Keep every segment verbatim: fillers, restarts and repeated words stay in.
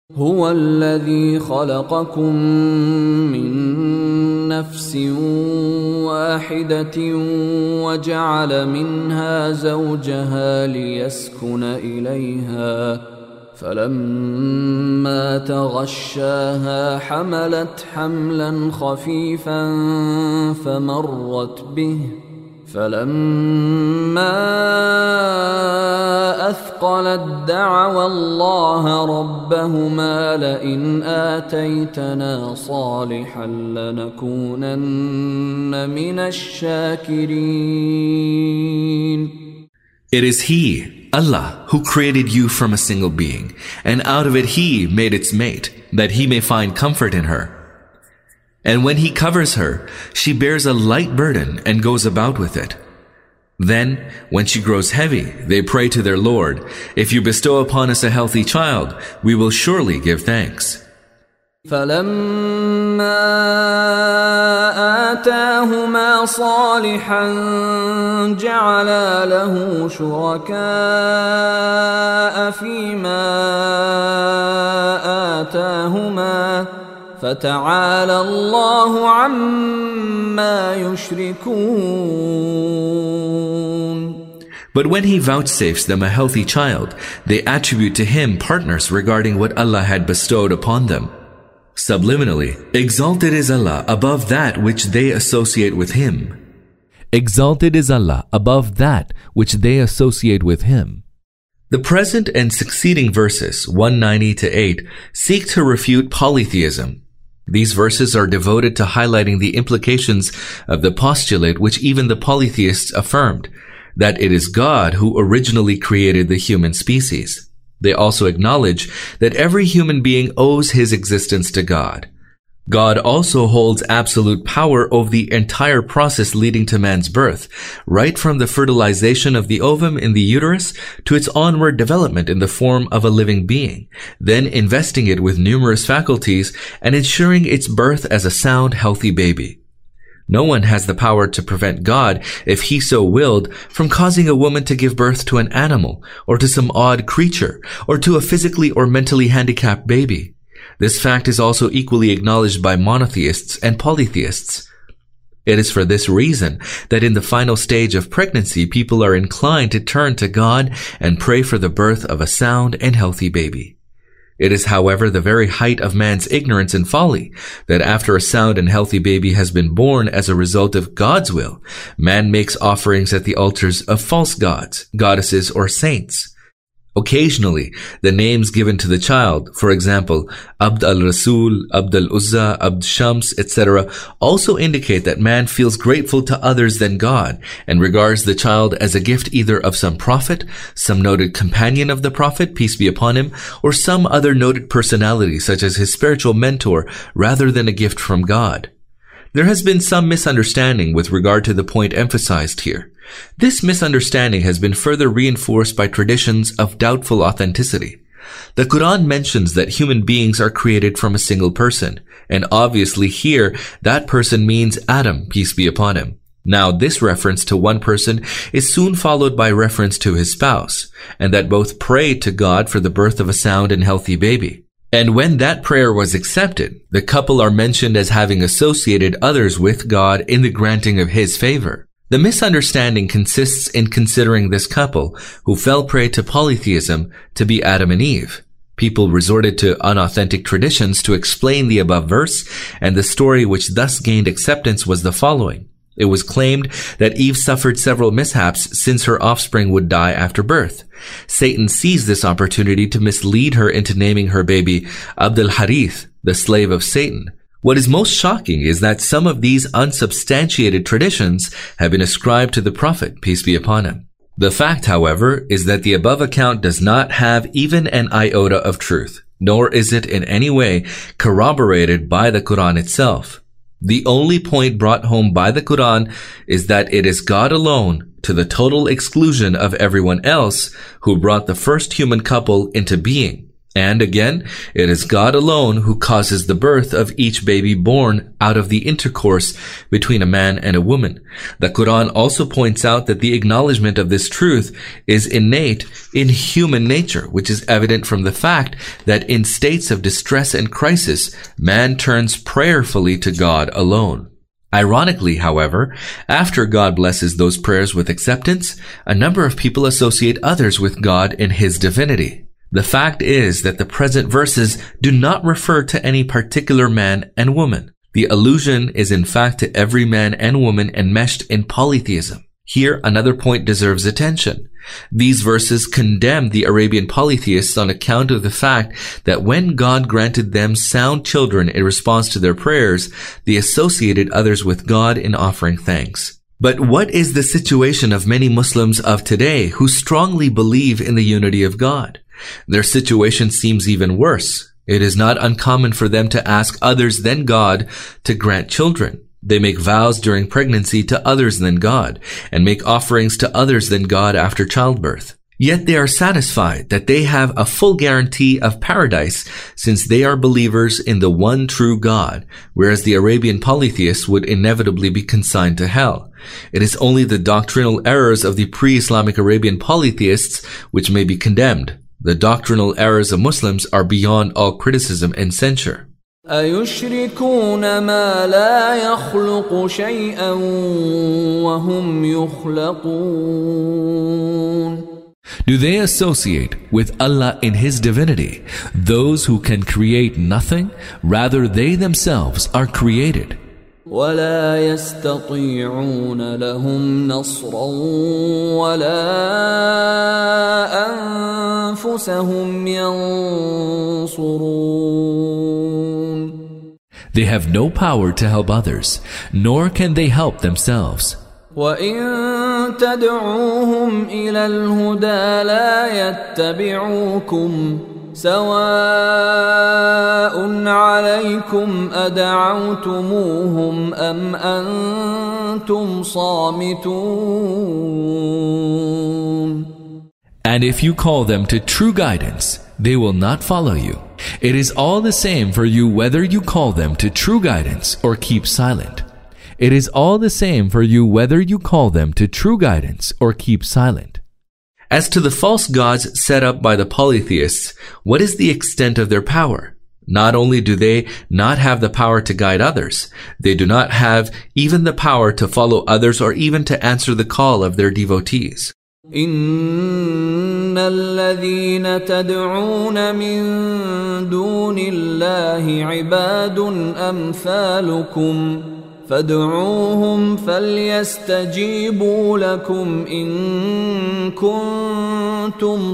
هو الذي خلقكم من نفس واحدة وجعل منها زوجها ليسكن إليها فلما تغشاها حملت حملا خفيفا فمرت به فلما أثقلت دعوا الله ربهما لئن آتيتنا صالحا لنكونن من الشاكرين. It is He, Allah, who created you from a single being, and out of it He made its mate, that He may find comfort in her. And when He covers her, she bears a light burden and goes about with it. Then, when she grows heavy, they pray to their Lord, "If you bestow upon us a healthy child, we will surely give thanks." فَلَمَّا آتَاهُمَا صَالِحًا جَعَلَا لَهُ شُرَكَاءَ فِيمَا آتَاهُمَا فَتَعَالَى اللَّهُ عَمَّا يُشْرِكُونَ. But when He vouchsafes them a healthy child, they attribute to Him partners regarding what Allah had bestowed upon them. Subliminally, exalted is Allah above that which they associate with Him. Exalted is Allah above that which they associate with Him. The present and succeeding verses, one ninety to eight, seek to refute polytheism. These verses are devoted to highlighting the implications of the postulate which even the polytheists affirmed, that it is God who originally created the human species. They also acknowledge that every human being owes his existence to God. God also holds absolute power over the entire process leading to man's birth, right from the fertilization of the ovum in the uterus to its onward development in the form of a living being, then investing it with numerous faculties and ensuring its birth as a sound, healthy baby. No one has the power to prevent God, if He so willed, from causing a woman to give birth to an animal, or to some odd creature, or to a physically or mentally handicapped baby. This fact is also equally acknowledged by monotheists and polytheists. It is for this reason that in the final stage of pregnancy, people are inclined to turn to God and pray for the birth of a sound and healthy baby. It is, however, the very height of man's ignorance and folly that after a sound and healthy baby has been born as a result of God's will, man makes offerings at the altars of false gods, goddesses, or saints. Occasionally, the names given to the child, for example, Abd al-Rasul, Abd al-Uzza, Abd Shams, et cetera, also indicate that man feels grateful to others than God and regards the child as a gift either of some prophet, some noted companion of the prophet, peace be upon him, or some other noted personality such as his spiritual mentor, rather than a gift from God. There has been some misunderstanding with regard to the point emphasized here. This misunderstanding has been further reinforced by traditions of doubtful authenticity. The Quran mentions that human beings are created from a single person, and obviously here that person means Adam, peace be upon him. Now this reference to one person is soon followed by reference to his spouse, and that both prayed to God for the birth of a sound and healthy baby. And when that prayer was accepted, the couple are mentioned as having associated others with God in the granting of His favor. The misunderstanding consists in considering this couple, who fell prey to polytheism, to be Adam and Eve. People resorted to unauthentic traditions to explain the above verse, and the story which thus gained acceptance was the following. It was claimed that Eve suffered several mishaps since her offspring would die after birth. Satan seized this opportunity to mislead her into naming her baby Abd al-Harith, the slave of Satan. What is most shocking is that some of these unsubstantiated traditions have been ascribed to the Prophet, peace be upon him. The fact, however, is that the above account does not have even an iota of truth, nor is it in any way corroborated by the Quran itself. The only point brought home by the Quran is that it is God alone, to the total exclusion of everyone else, who brought the first human couple into being. And again, it is God alone who causes the birth of each baby born out of the intercourse between a man and a woman. The Quran also points out that the acknowledgement of this truth is innate in human nature, which is evident from the fact that in states of distress and crisis, man turns prayerfully to God alone. Ironically, however, after God blesses those prayers with acceptance, a number of people associate others with God in His divinity. The fact is that the present verses do not refer to any particular man and woman. The allusion is in fact to every man and woman enmeshed in polytheism. Here, another point deserves attention. These verses condemn the Arabian polytheists on account of the fact that when God granted them sound children in response to their prayers, they associated others with God in offering thanks. But what is the situation of many Muslims of today who strongly believe in the unity of God? Their situation seems even worse. It is not uncommon for them to ask others than God to grant children. They make vows during pregnancy to others than God, and make offerings to others than God after childbirth. Yet they are satisfied that they have a full guarantee of paradise since they are believers in the one true God, whereas the Arabian polytheists would inevitably be consigned to hell. It is only the doctrinal errors of the pre-Islamic Arabian polytheists which may be condemned. The doctrinal errors of Muslims are beyond all criticism and censure. أَيُشْرِكُونَ مَا لَا يَخْلُقُ شَيْئًا وَهُمْ يُخْلَقُونَ. Do they associate with Allah in His divinity those who can create nothing? Rather, they themselves are created. ولا يستطيعون لهم نصرا ولا أنفسهم ينصرون. They have no power to help others, nor can they help themselves. وإن تدعوهم إلى الهدى لا يتبعوكم سواء عليكم أدعوتموهم أم أنتم صامتون. And if you call them to true guidance, they will not follow you. It is all the same for you whether you call them to true guidance or keep silent. It is all the same for you whether you call them to true guidance or keep silent. As to the false gods set up by the polytheists, what is the extent of their power? Not only do they not have the power to guide others, they do not have even the power to follow others or even to answer the call of their devotees. إن الذين تدعون من دون الله عباد أمثالكم فادعوهم فليستجيبوا لكم إن كنتم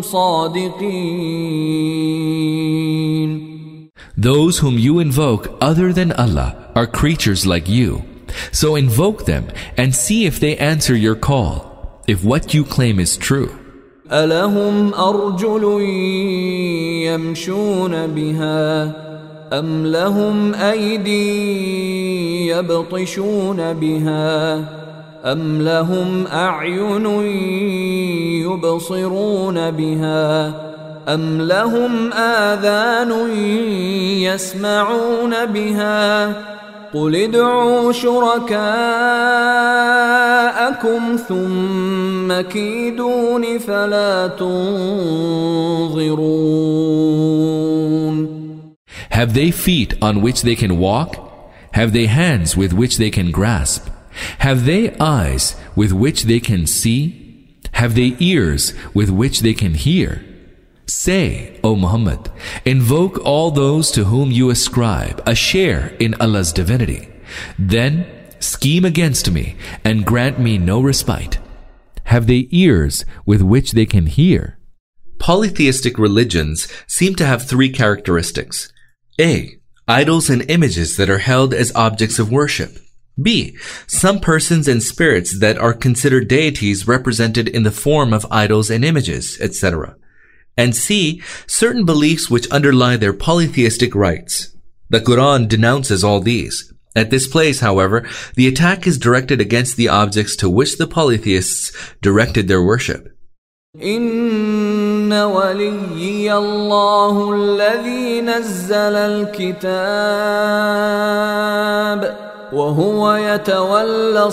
صادقين. Those whom you invoke other than Allah are creatures like you. So invoke them and see if they answer your call, if what you claim is true. ألهم أرجل يمشون بها أم لهم أيدي يبطشون بها أم لهم أعين يبصرون بها أم لهم آذان يسمعون بها قل ادعوا شركاءكم ثم كيدون فلا تنظرون. Have they feet on which they can walk? Have they hands with which they can grasp? Have they eyes with which they can see? Have they ears with which they can hear? Say, O Muhammad, invoke all those to whom you ascribe a share in Allah's divinity. Then scheme against me and grant me no respite. Have they ears with which they can hear? Polytheistic religions seem to have three characteristics. A. Idols and images that are held as objects of worship. B. Some persons and spirits that are considered deities represented in the form of idols and images, et cetera. And C. Certain beliefs which underlie their polytheistic rites. The Quran denounces all these. At this place, however, the attack is directed against the objects to which the polytheists directed their worship. إن إن وليي الله الذي نزل الكتاب وهو يتولى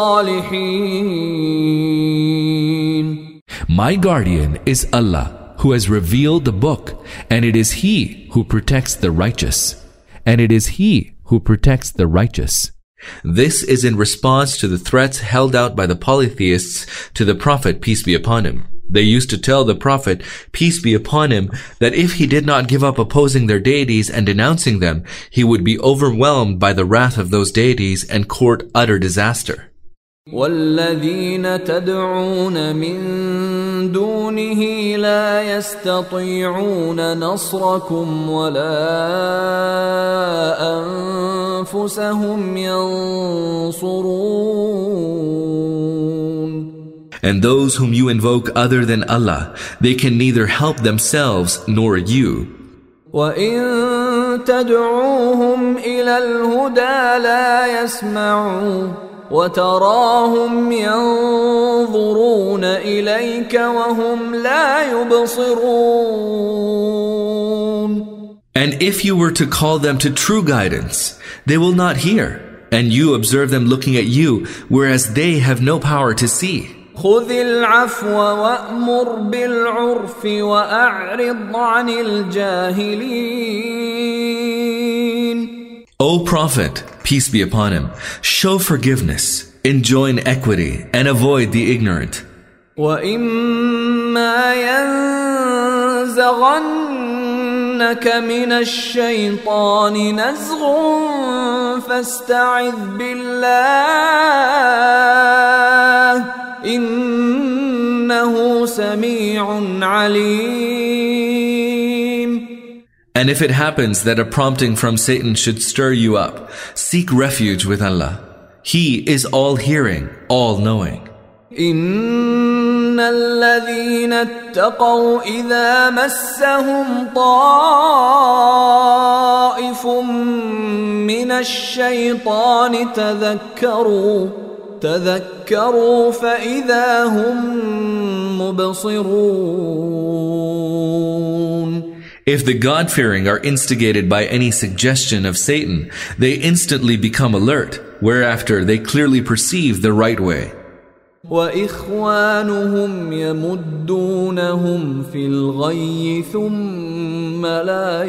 الصالحين. My guardian is Allah, who has revealed the book, and it is He who protects the righteous. And it is He who protects the righteous. This is in response to the threats held out by the polytheists to the Prophet, peace be upon him. They used to tell the Prophet, peace be upon him, that if he did not give up opposing their deities and denouncing them, he would be overwhelmed by the wrath of those deities and court utter disaster. وَالَّذِينَ تَدْعُونَ مِن دُونِهِ لَا يَسْتَطِيعُونَ نَصْرَكُمْ وَلَا أَنفُسَهُمْ يَنصُرُونَ. And those whom you invoke other than Allah, they can neither help themselves nor you. وَإِن تَدْعُوهُمْ إِلَى الْهُدَى لَا يَسْمَعُوا وَتَرَاهُمْ يَنظُرُونَ إِلَيْكَ وَهُمْ لَا يُبْصِرُونَ. And if you were to call them to true guidance, they will not hear, and you observe them looking at you, whereas they have no power to see. خُذِ الْعَفْوَ وَأْمُرْ بِالْعُرْفِ وَأَعْرِضْ عَنِ الْجَاهِلِينَ. O Prophet, peace be upon him, show forgiveness, enjoin equity, and avoid the ignorant. وَإِمَّا يَنزَغَنَّكَ مِنَ الشَّيْطَانِ نَزْغٌ فَاسْتَعِذْ بِاللَّهِ إِنَّهُ سَمِيعٌ عَلِيمٌ. And if it happens that a prompting from Satan should stir you up, seek refuge with Allah. He is all-hearing, all-knowing. إِنَّ الَّذِينَ اتَّقَوْا إِذَا مَسَّهُمْ طَائِفٌ مِّنَ الشَّيْطَانِ تَذَكَّرُوا تَذَكَّرُوا فَإِذَا هُمْ مُبْصِرُونَ. If the God-fearing are instigated by any suggestion of Satan, they instantly become alert, whereafter they clearly perceive the right way. وَإِخْوَانُهُمْ يَمُدُّونَهُمْ فِي الْغَيِّ ثُمَّ لَا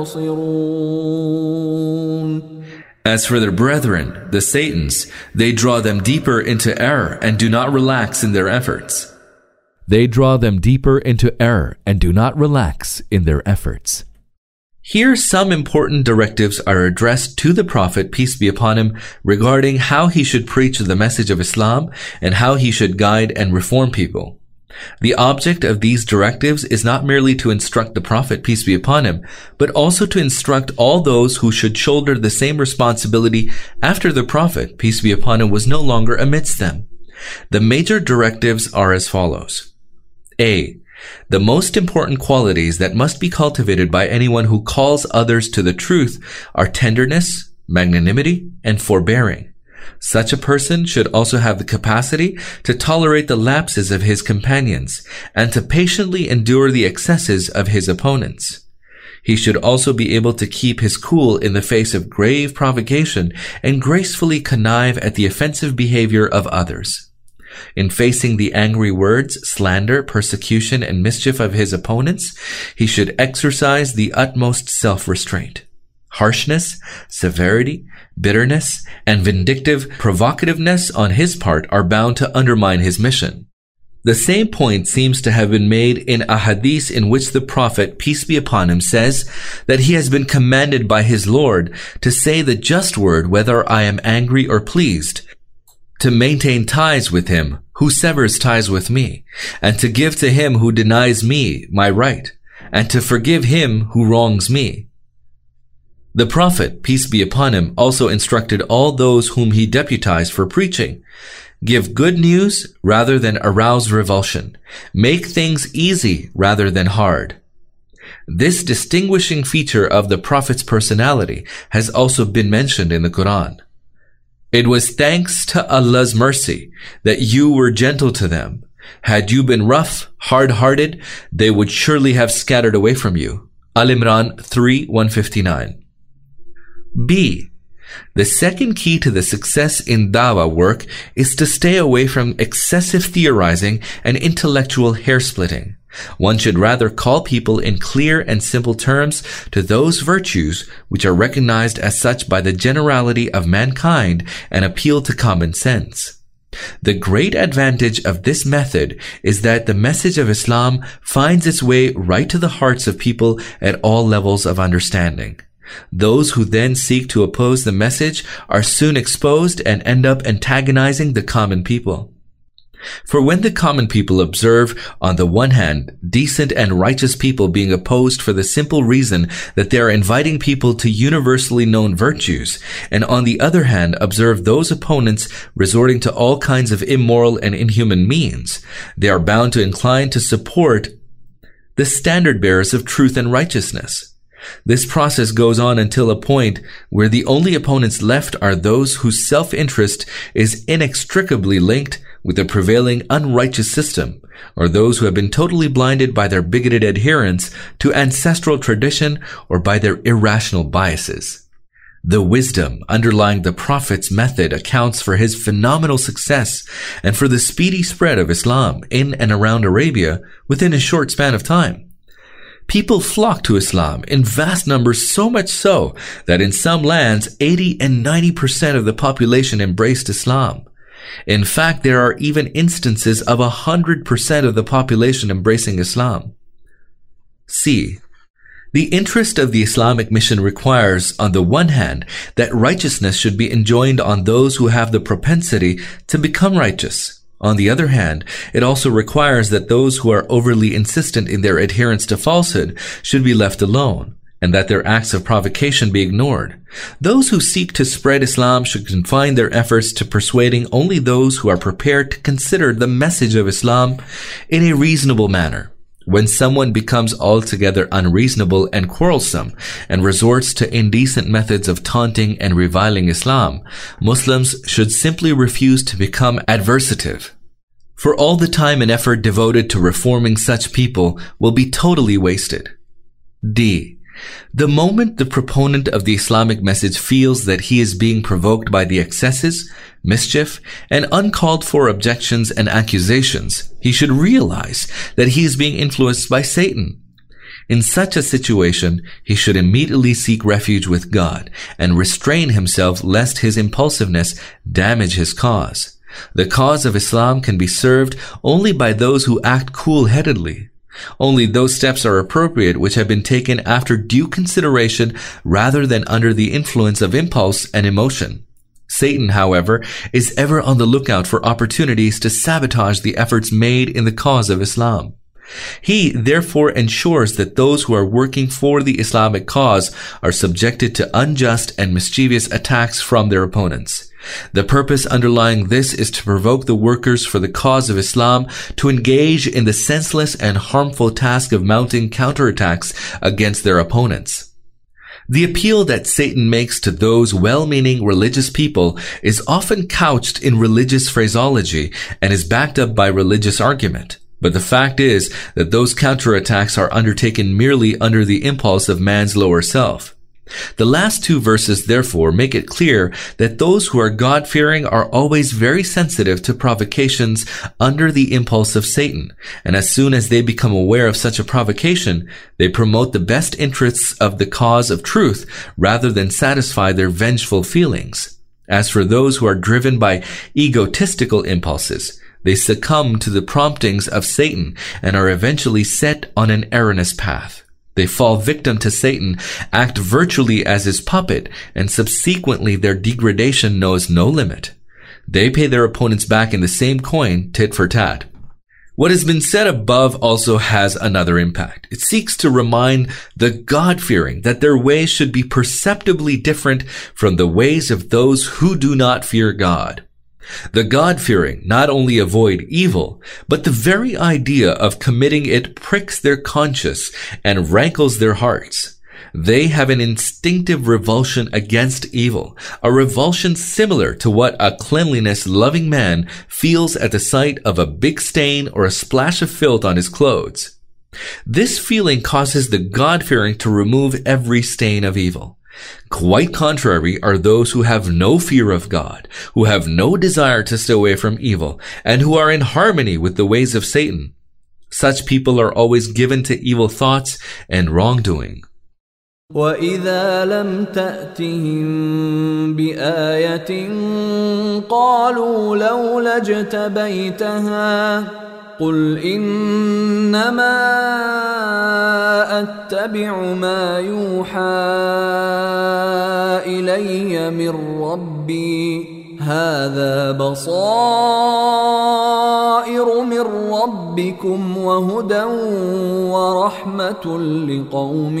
يُقْصِرُونَ. As for their brethren, the Satans, they draw them deeper into error and do not relax in their efforts. They draw them deeper into error and do not relax in their efforts. Here some important directives are addressed to the Prophet, peace be upon him, regarding how he should preach the message of Islam and how he should guide and reform people. The object of these directives is not merely to instruct the Prophet, peace be upon him, but also to instruct all those who should shoulder the same responsibility after the Prophet, peace be upon him, was no longer amidst them. The major directives are as follows. A. The most important qualities that must be cultivated by anyone who calls others to the truth are tenderness, magnanimity, and forbearing. Such a person should also have the capacity to tolerate the lapses of his companions and to patiently endure the excesses of his opponents. He should also be able to keep his cool in the face of grave provocation and gracefully connive at the offensive behavior of others. In facing the angry words, slander, persecution, and mischief of his opponents, he should exercise the utmost self-restraint. Harshness, severity, bitterness, and vindictive provocativeness on his part are bound to undermine his mission. The same point seems to have been made in a hadith in which the Prophet, peace be upon him, says that he has been commanded by his Lord to say the just word whether I am angry or pleased, to maintain ties with him who severs ties with me, and to give to him who denies me my right, and to forgive him who wrongs me. The Prophet, peace be upon him, also instructed all those whom he deputized for preaching. Give good news rather than arouse revulsion. Make things easy rather than hard. This distinguishing feature of the Prophet's personality has also been mentioned in the Quran. It was thanks to Allah's mercy that you were gentle to them, Had you been rough, hard-hearted, they would surely have scattered away from you. Al-Imran three one fifty-nine. B. The second key to the success in dawah work is to stay away from excessive theorizing and intellectual hair-splitting. One should rather call people in clear and simple terms to those virtues which are recognized as such by the generality of mankind and appeal to common sense. The great advantage of this method is that the message of Islam finds its way right to the hearts of people at all levels of understanding. Those who then seek to oppose the message are soon exposed and end up antagonizing the common people. For when the common people observe, on the one hand, decent and righteous people being opposed for the simple reason that they are inviting people to universally known virtues, and on the other hand, observe those opponents resorting to all kinds of immoral and inhuman means, they are bound to incline to support the standard bearers of truth and righteousness. This process goes on until a point where the only opponents left are those whose self-interest is inextricably linked with the prevailing unrighteous system, or those who have been totally blinded by their bigoted adherence to ancestral tradition or by their irrational biases. The wisdom underlying the Prophet's method accounts for his phenomenal success and for the speedy spread of Islam in and around Arabia within a short span of time. People flock to Islam in vast numbers, so much so that in some lands, eighty and ninety percent of the population embraced Islam. In fact, there are even instances of one hundred percent of the population embracing Islam. C. The interest of the Islamic mission requires, on the one hand, that righteousness should be enjoined on those who have the propensity to become righteous. On the other hand, it also requires that those who are overly insistent in their adherence to falsehood should be left alone, and that their acts of provocation be ignored. Those who seek to spread Islam should confine their efforts to persuading only those who are prepared to consider the message of Islam in a reasonable manner. When someone becomes altogether unreasonable and quarrelsome and resorts to indecent methods of taunting and reviling Islam, Muslims should simply refuse to become adversative. For all the time and effort devoted to reforming such people will be totally wasted. D. The moment the proponent of the Islamic message feels that he is being provoked by the excesses, mischief, and uncalled for objections and accusations, he should realize that he is being influenced by Satan. In such a situation, he should immediately seek refuge with God and restrain himself lest his impulsiveness damage his cause. The cause of Islam can be served only by those who act cool-headedly. Only those steps are appropriate which have been taken after due consideration rather than under the influence of impulse and emotion. Satan, however, is ever on the lookout for opportunities to sabotage the efforts made in the cause of Islam. He therefore ensures that those who are working for the Islamic cause are subjected to unjust and mischievous attacks from their opponents. The purpose underlying this is to provoke the workers for the cause of Islam to engage in the senseless and harmful task of mounting counterattacks against their opponents. The appeal that Satan makes to those well-meaning religious people is often couched in religious phraseology and is backed up by religious argument. But the fact is that those counterattacks are undertaken merely under the impulse of man's lower self. The last two verses therefore make it clear that those who are God-fearing are always very sensitive to provocations under the impulse of Satan, and as soon as they become aware of such a provocation, they promote the best interests of the cause of truth rather than satisfy their vengeful feelings. As for those who are driven by egotistical impulses, they succumb to the promptings of Satan and are eventually set on an erroneous path. They fall victim to Satan, act virtually as his puppet, and subsequently their degradation knows no limit. They pay their opponents back in the same coin, tit for tat. What has been said above also has another impact. It seeks to remind the God-fearing that their ways should be perceptibly different from the ways of those who do not fear God. The God-fearing not only avoid evil, but the very idea of committing it pricks their conscience and rankles their hearts. They have an instinctive revulsion against evil, a revulsion similar to what a cleanliness-loving man feels at the sight of a big stain or a splash of filth on his clothes. This feeling causes the God-fearing to remove every stain of evil. Quite contrary are those who have no fear of God, who have no desire to stay away from evil, and who are in harmony with the ways of Satan. Such people are always given to evil thoughts and wrongdoing. وَإِذَا لَمْ تَأْتِهِمْ بِآيَةٍ قَالُوا لَوْلَا اجْتَبَيْتَهَا قُلْ إِنَّمَا أَتَّبِعُ مَا يُوحَى إِلَيَّ مِنْ رَبِّي هَذَا بَصَائِرُ مِنْ رَبِّكُمْ وَهُدًى وَرَحْمَةٌ لِقَوْمٍ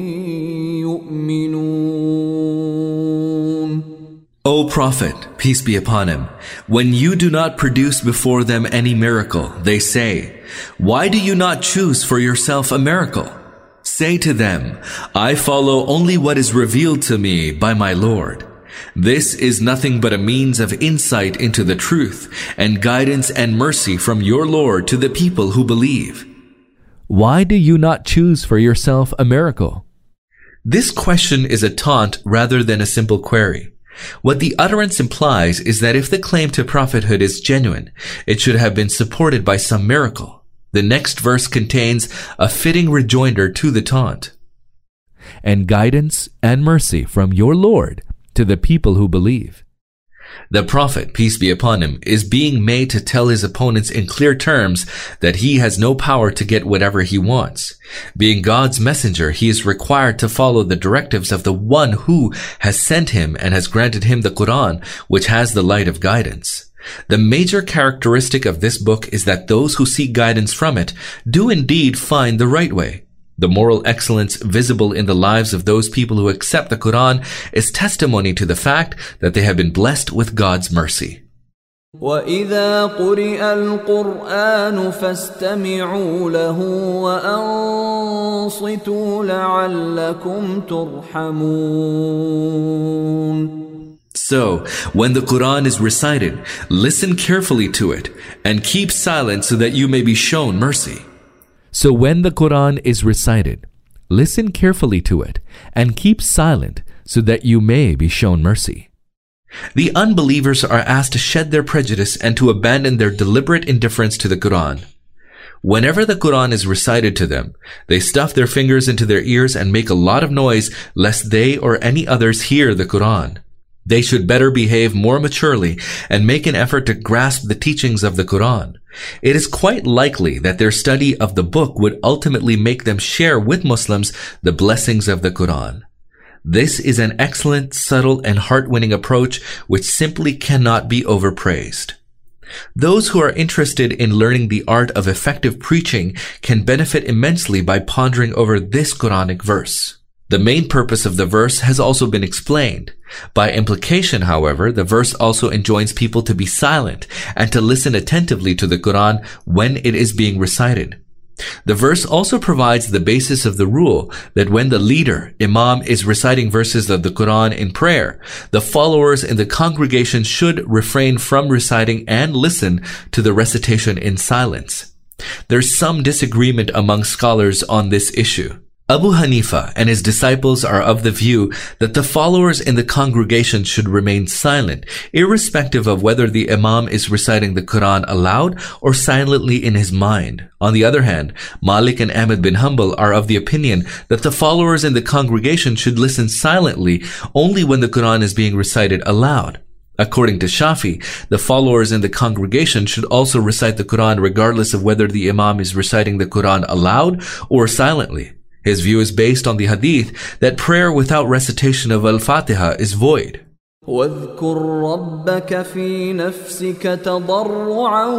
يُؤْمِنُونَ. O Prophet, peace be upon him, when you do not produce before them any miracle, they say, "Why do you not choose for yourself a miracle?" Say to them, "I follow only what is revealed to me by my Lord. This is nothing but a means of insight into the truth and guidance and mercy from your Lord to the people who believe." Why do you not choose for yourself a miracle? This question is a taunt rather than a simple query. What the utterance implies is that if the claim to prophethood is genuine, it should have been supported by some miracle. The next verse contains a fitting rejoinder to the taunt. And guidance and mercy from your Lord to the people who believe. The Prophet, peace be upon him, is being made to tell his opponents in clear terms that he has no power to get whatever he wants. Being God's messenger, he is required to follow the directives of the one who has sent him and has granted him the Quran, which has the light of guidance. The major characteristic of this book is that those who seek guidance from it do indeed find the right way. The moral excellence visible in the lives of those people who accept the Quran is testimony to the fact that they have been blessed with God's mercy. وَإِذَا قُرِئَ الْقُرْآنُ فَاسْتَمِعُوا لَهُ وَأَنصِتُوا لَعَلَّكُمْ تُرْحَمُونَ. So, when the Quran is recited, listen carefully to it and keep silent so that you may be shown mercy. So when the Quran is recited, listen carefully to it and keep silent so that you may be shown mercy. The unbelievers are asked to shed their prejudice and to abandon their deliberate indifference to the Quran. Whenever the Quran is recited to them, they stuff their fingers into their ears and make a lot of noise lest they or any others hear the Quran. They should better behave more maturely and make an effort to grasp the teachings of the Quran. It is quite likely that their study of the book would ultimately make them share with Muslims the blessings of the Quran. This is an excellent, subtle, and heart-winning approach which simply cannot be overpraised. Those who are interested in learning the art of effective preaching can benefit immensely by pondering over this Quranic verse. The main purpose of the verse has also been explained. By implication, however, the verse also enjoins people to be silent and to listen attentively to the Quran when it is being recited. The verse also provides the basis of the rule that when the leader, Imam, is reciting verses of the Quran in prayer, the followers in the congregation should refrain from reciting and listen to the recitation in silence. There's some disagreement among scholars on this issue. Abu Hanifa and his disciples are of the view that the followers in the congregation should remain silent, irrespective of whether the Imam is reciting the Quran aloud or silently in his mind. On the other hand, Malik and Ahmad bin Hanbal are of the opinion that the followers in the congregation should listen silently only when the Quran is being recited aloud. According to Shafi, the followers in the congregation should also recite the Quran regardless of whether the Imam is reciting the Quran aloud or silently. His view is based on the hadith that prayer without recitation of Al-Fatiha is void. وَاذْكُرْ رَبَّكَ فِي نَفْسِكَ تَضَرُّعًا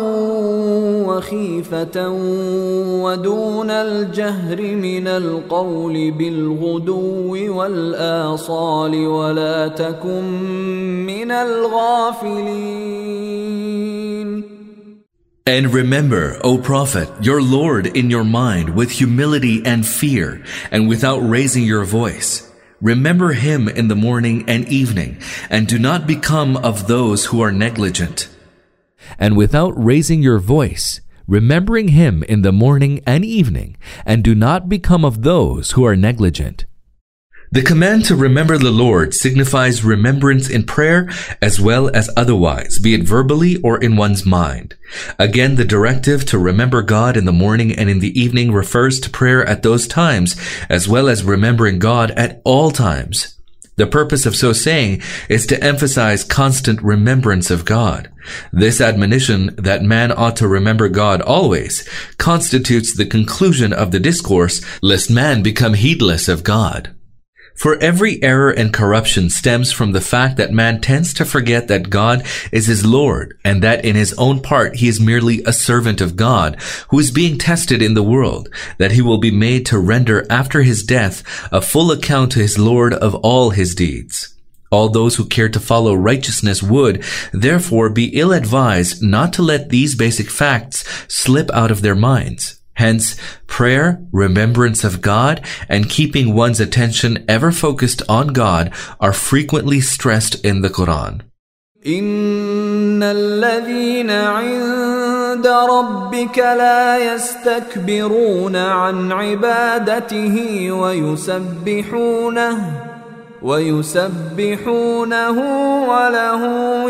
وَخِيفَةً وَدُونَ الْجَهْرِ مِنَ الْقَوْلِ بِالْغُدُوِّ وَالْآصَالِ وَلَا تَكُن مِّنَ الْغَافِلِينَ. And remember, O Prophet, your Lord in your mind with humility and fear, and without raising your voice. Remember him in the morning and evening, and do not become of those who are negligent. And without raising your voice, remembering him in the morning and evening, and do not become of those who are negligent. The command to remember the Lord signifies remembrance in prayer as well as otherwise, be it verbally or in one's mind. Again, the directive to remember God in the morning and in the evening refers to prayer at those times, as well as remembering God at all times. The purpose of so saying is to emphasize constant remembrance of God. This admonition that man ought to remember God always constitutes the conclusion of the discourse, lest man become heedless of God. For every error and corruption stems from the fact that man tends to forget that God is his Lord, and that in his own part he is merely a servant of God, who is being tested in the world, that he will be made to render after his death a full account to his Lord of all his deeds. All those who care to follow righteousness would, therefore, be ill-advised not to let these basic facts slip out of their minds. Hence, prayer, remembrance of God, and keeping one's attention ever focused on God are frequently stressed in the Quran. إِنَّ الَّذِينَ عِندَ رَبِّكَ لَا يَسْتَكْبِرُونَ عَنْ عِبَادَتِهِ وَيُسَبِّحُونَهُ وَيُسَبِّحُونَهُ وَلَهُ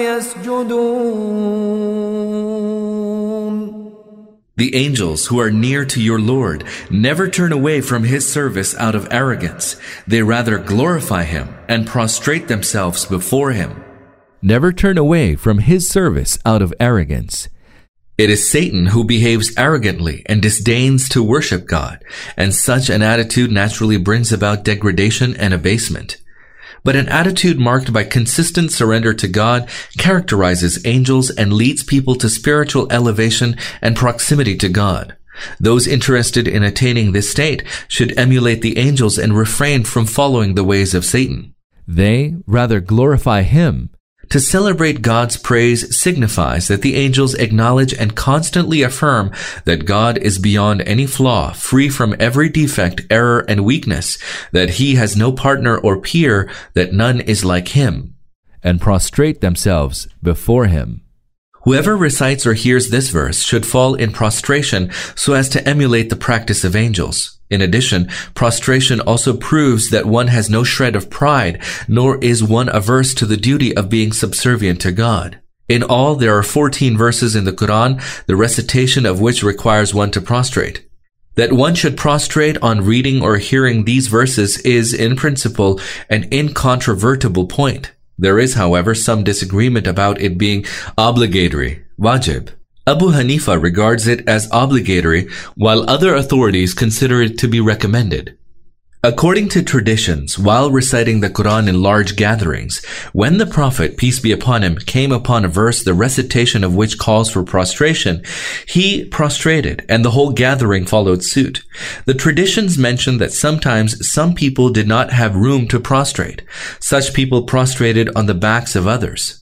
يَسْجُدُونَ. The angels who are near to your Lord never turn away from his service out of arrogance. They rather glorify him and prostrate themselves before him. Never turn away from his service out of arrogance. It is Satan who behaves arrogantly and disdains to worship God, and such an attitude naturally brings about degradation and abasement. But an attitude marked by consistent surrender to God characterizes angels and leads people to spiritual elevation and proximity to God. Those interested in attaining this state should emulate the angels and refrain from following the ways of Satan. They rather glorify him. To celebrate God's praise signifies that the angels acknowledge and constantly affirm that God is beyond any flaw, free from every defect, error, and weakness, that he has no partner or peer, that none is like him, and prostrate themselves before him. Whoever recites or hears this verse should fall in prostration so as to emulate the practice of angels. In addition, prostration also proves that one has no shred of pride, nor is one averse to the duty of being subservient to God. In all, there are fourteen verses in the Quran, the recitation of which requires one to prostrate. That one should prostrate on reading or hearing these verses is, in principle, an incontrovertible point. There is, however, some disagreement about it being obligatory, wajib. Abu Hanifa regards it as obligatory, while other authorities consider it to be recommended. According to traditions, while reciting the Quran in large gatherings, when the Prophet, peace be upon him, came upon a verse the recitation of which calls for prostration, he prostrated, and the whole gathering followed suit. The traditions mention that sometimes some people did not have room to prostrate. Such people prostrated on the backs of others.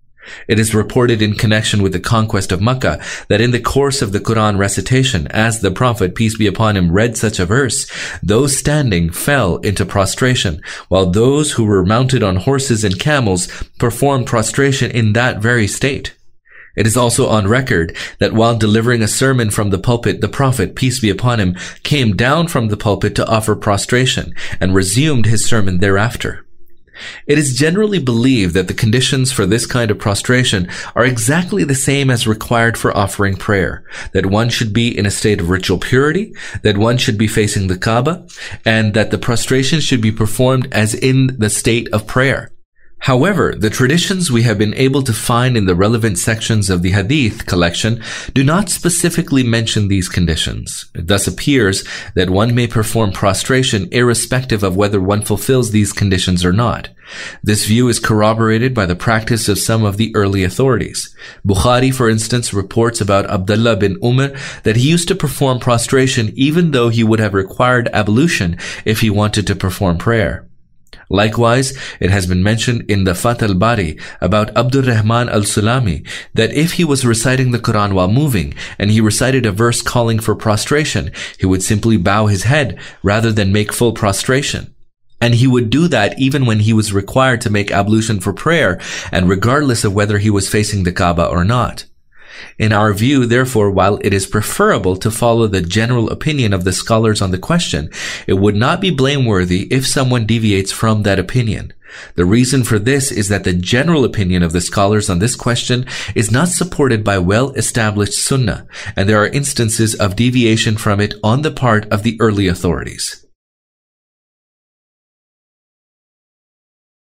It is reported in connection with the conquest of Makkah that in the course of the Quran recitation, as the Prophet, peace be upon him, read such a verse, those standing fell into prostration, while those who were mounted on horses and camels performed prostration in that very state. It is also on record that while delivering a sermon from the pulpit, the Prophet, peace be upon him, came down from the pulpit to offer prostration and resumed his sermon thereafter. It is generally believed that the conditions for this kind of prostration are exactly the same as required for offering prayer, that one should be in a state of ritual purity, that one should be facing the Kaaba, and that the prostration should be performed as in the state of prayer. However, the traditions we have been able to find in the relevant sections of the Hadith collection do not specifically mention these conditions. It thus appears that one may perform prostration irrespective of whether one fulfills these conditions or not. This view is corroborated by the practice of some of the early authorities. Bukhari, for instance, reports about Abdullah bin Umar that he used to perform prostration even though he would have required ablution if he wanted to perform prayer. Likewise, it has been mentioned in the Fath al-Bari about Abdul Rahman al-Sulami that if he was reciting the Quran while moving and he recited a verse calling for prostration, he would simply bow his head rather than make full prostration. And he would do that even when he was required to make ablution for prayer and regardless of whether he was facing the Kaaba or not. In our view, therefore, while it is preferable to follow the general opinion of the scholars on the question, it would not be blameworthy if someone deviates from that opinion. The reason for this is that the general opinion of the scholars on this question is not supported by well-established sunnah, and there are instances of deviation from it on the part of the early authorities.